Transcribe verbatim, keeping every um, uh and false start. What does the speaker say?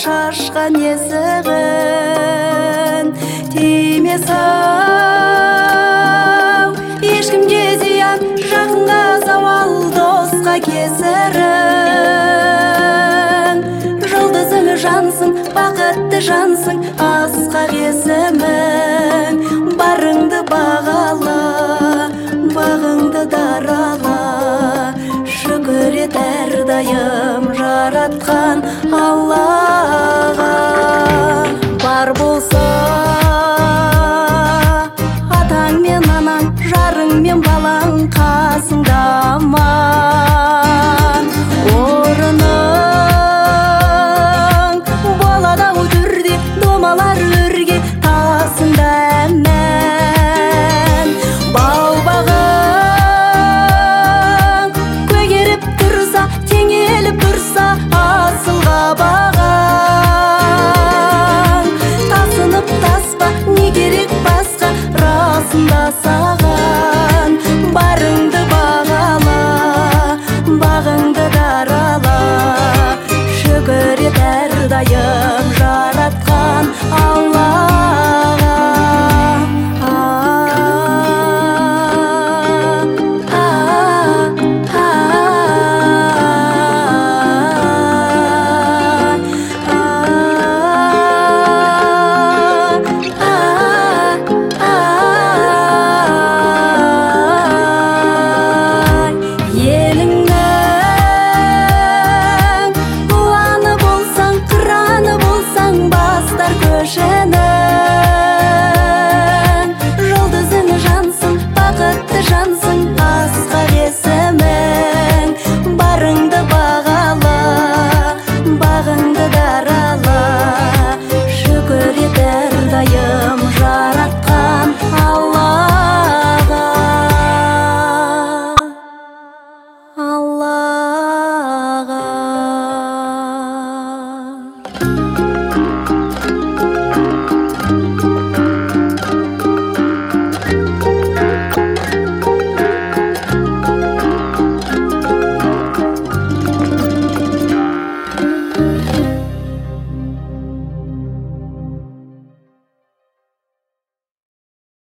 шашқан есігін тимес ау ешкімге зиян, жақынға зауал, досқа кесірің. Жұлдызың жансың, бақытты жансың, асқақ есімің. Барыңды бағала, бағыңды дарала, шүкір ет әрдайым жаратқан Аллаға. Бар болса атаң мен анаң, жарың мен балаң қасыңда аман. Орыны